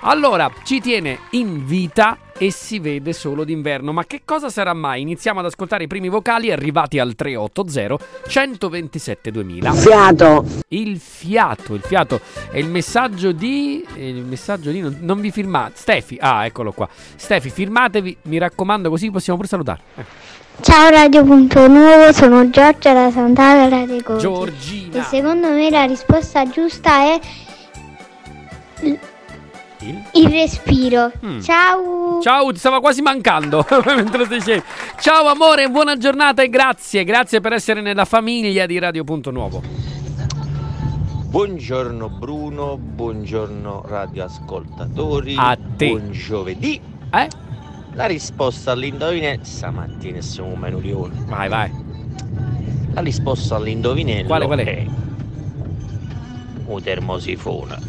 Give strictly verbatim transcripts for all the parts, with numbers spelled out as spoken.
Allora, ci tiene in vita e si vede solo d'inverno. Ma che cosa sarà mai? Iniziamo ad ascoltare i primi vocali arrivati al tre otto zero uno due sette duemila. Fiato. Il fiato, il fiato è il messaggio di... Il messaggio di... Non, non vi firmate. Stefi, ah, eccolo qua. Stefi, firmatevi, mi raccomando, così possiamo pure salutare. Eh. Ciao Radio Punto Nuovo, sono Giorgia da Sant'Agata dei Goti. Giorgina. E secondo me la risposta giusta è... Il, il respiro. Mm. Ciao. Ciao, ti stava quasi mancando mentre lo dicevi. Ciao amore, buona giornata e grazie. Grazie per essere nella famiglia di Radio Punto Nuovo. Buongiorno Bruno, buongiorno radioascoltatori. A te. Buon giovedì. Eh? La risposta all'indovinello stamattina siamo meno leone. Vai, vai. La risposta all'indovinello quale, quale? è un termosifone.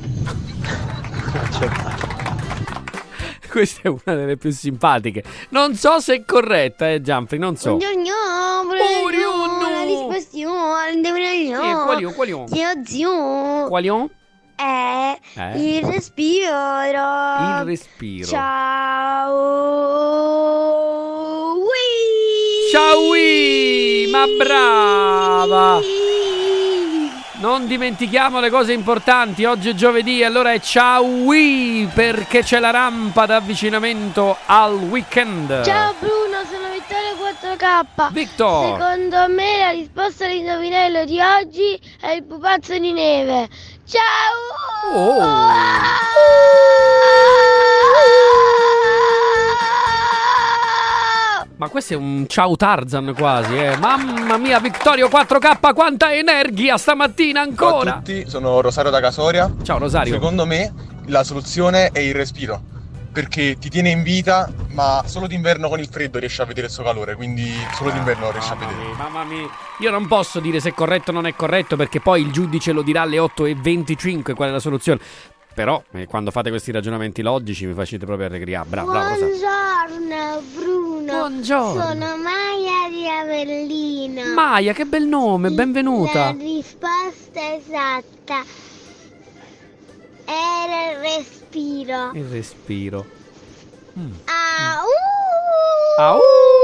Questa è una delle più simpatiche. Non so se è corretta, eh, Gianfri, non so. Buongiorno, buongiorno. La risposta all'indovinello. Sì, quali on, quali on? Zio, zio. Quali on? È eh? il respiro. Il respiro. Ciao. Wii. Ciao Wii. Ma brava. Non dimentichiamo le cose importanti. Oggi è giovedì, allora è ciao Wii, perché c'è la rampa d'avvicinamento al weekend. Ciao Bruno, sono Vittorio quattro K. Victor. Secondo me la risposta all'indovinello di oggi è il pupazzo di neve. Ciao! Oh. Ma questo è un ciao Tarzan quasi, eh. Mamma mia, Vittorio quattro K, quanta energia stamattina ancora. Ciao a tutti, sono Rosario da Casoria. Ciao Rosario. Secondo me la soluzione è il respiro, perché ti tiene in vita, ma solo d'inverno con il freddo riesci a vedere il suo calore, quindi solo d'inverno riesci a vedere. Mia, mamma mia, io non posso dire se è corretto o non è corretto, perché poi il giudice lo dirà alle otto e venticinque qual è la soluzione. Però eh, quando fate questi ragionamenti logici mi facete proprio allegria. Bravo, bravo. Buongiorno Bruno. Buongiorno. Sono Maia di Avellino. Maia, che bel nome, benvenuta. La risposta esatta era il respiro. Il respiro. Mm. Au! Au!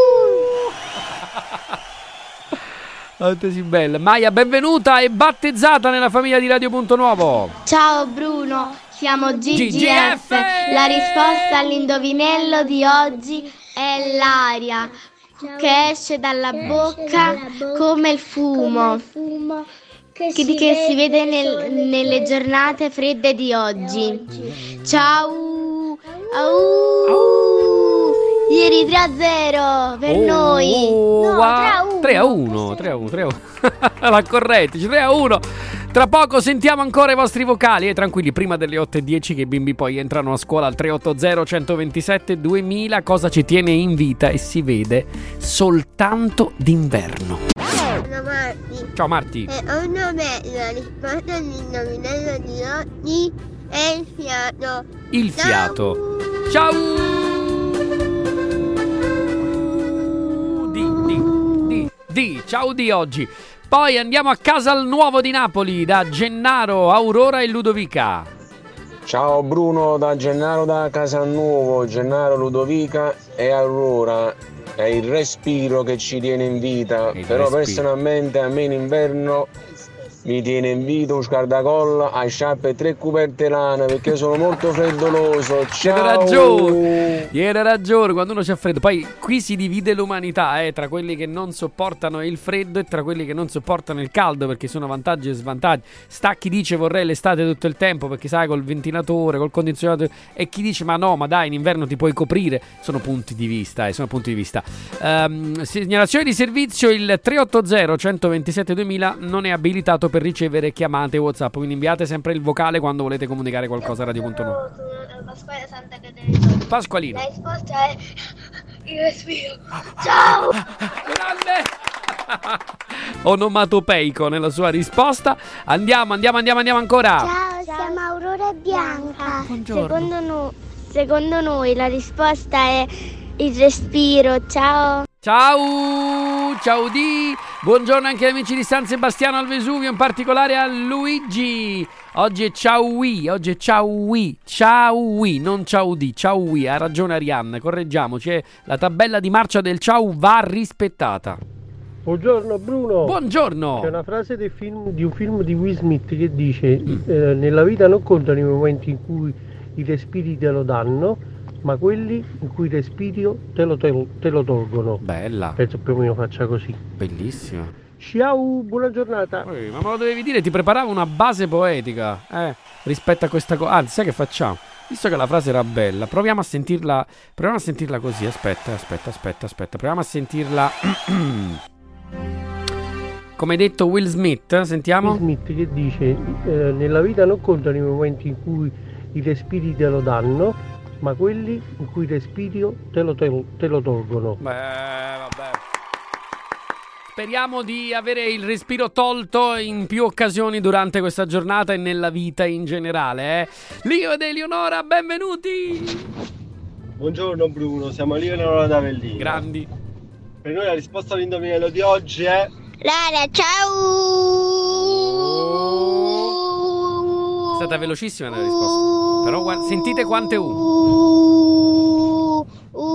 Sì, bella. Maia, benvenuta e battezzata nella famiglia di Radio Punto Nuovo. Ciao Bruno, siamo G G F. G G F. La risposta all'indovinello di oggi è l'aria che esce dalla bocca come il fumo, che, che, che si vede nel, nelle giornate fredde di oggi. Ciao! Au! Au. Ieri tre a zero per oh, noi. Oh, no, wow. tre a uno. tre a uno, tre a uno. La correttici, tre a uno. Tra poco sentiamo ancora i vostri vocali e eh, tranquilli, prima delle otto e dieci che i bimbi poi entrano a scuola al tre otto zero uno due sette duemila. Cosa ci tiene in vita e si vede soltanto d'inverno. Ciao Marti. Ciao Marti. Secondo me la risposta all'indovinello di oggi è il fiato. Il fiato. Ciao. Di, di, di, di. Ciao di oggi. Poi andiamo a Casal Nuovo di Napoli da Gennaro, Aurora e Ludovica. Ciao Bruno da Gennaro da Casalnuovo, Gennaro, Ludovica e Aurora. È il respiro che ci tiene in vita, il però respiro. Personalmente a me in inverno mi tiene in vita un scaldacolla, a sciarpe e tre coperte lana, perché sono molto freddoloso. Ciao. Tiene ragione, tiene ragione, quando uno c'ha freddo. Poi qui si divide l'umanità eh, tra quelli che non sopportano il freddo e tra quelli che non sopportano il caldo, perché sono vantaggi e svantaggi. Sta chi dice vorrei l'estate tutto il tempo perché sai, col ventilatore, col condizionatore, e chi dice ma no, ma dai, in inverno ti puoi coprire. Sono punti di vista, eh, sono punti di vista. Um, segnalazione di servizio: il tre otto zero uno due sette duemila non è abilitato per ricevere chiamate WhatsApp, quindi inviate sempre il vocale quando volete comunicare qualcosa a Radio Punto Nuovo. Pasquale Santa Caterina. Pasqualino. La risposta è il respiro. Ciao! Grande! Onomatopeico nella sua risposta. Andiamo, andiamo, andiamo, andiamo ancora. Ciao, siamo Aurora e Bianca. Buongiorno. Secondo, no, secondo noi la risposta è il respiro. Ciao. Ciao, ciao di. Buongiorno anche agli amici di San Sebastiano al Vesuvio, in particolare a Luigi. Oggi è ciao Ui, oggi è ciao Ui, ciao Ui, non ciao di, ciao Ui, ha ragione Arianna, correggiamoci, la tabella di marcia del ciao va rispettata. Buongiorno Bruno. Buongiorno. C'è una frase del film, di un film di Will Smith che dice mm. eh, nella vita non contano i momenti in cui i respiri te lo danno, ma quelli in cui il respiro te lo, te lo, te lo tolgono. Bella. Penso più o meno faccia così. Bellissima. Ciao, buona giornata. Ehi, ma me lo dovevi dire, ti preparavo una base poetica eh, rispetto a questa cosa. Anzi, sai che facciamo? Visto che la frase era bella, proviamo a sentirla. Proviamo a sentirla così. Aspetta, aspetta, aspetta, aspetta. Proviamo a sentirla. Come hai detto Will Smith, sentiamo. Will Smith che dice eh, nella vita non contano i momenti in cui i respiri te lo danno, ma quelli in cui il respiro te lo, te lo, te lo tolgono. Beh, vabbè. Speriamo di avere il respiro tolto in più occasioni durante questa giornata e nella vita in generale. Eh? Lio ed Eleonora, benvenuti! Buongiorno Bruno, siamo Lio e Eleonora da Avellino. Grandi. Per noi la risposta all'indovinello di oggi è... Lara, ciao! È stata velocissima la risposta. Però guarda, sentite quante U.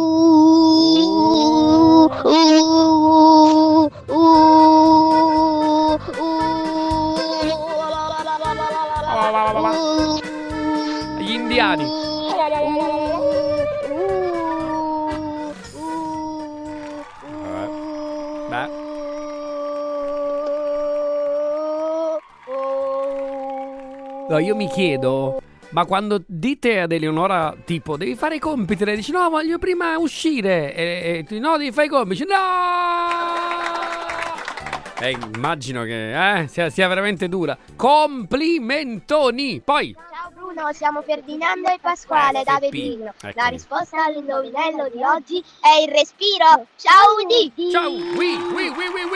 Gli indiani. Beh. No, io mi chiedo, ma quando dite ad Eleonora tipo devi fare i compiti, lei dice no, voglio prima uscire e, e no, devi fare i compiti, no! Eh, immagino che eh, sia, sia veramente dura. Complimentoni. Poi Ciao Bruno, siamo Ferdinando e Pasquale F P. da Avellino. Eccomi. La risposta all'indovinello di oggi è il respiro. Ciao di. ciao, oui, oui, oui, oui,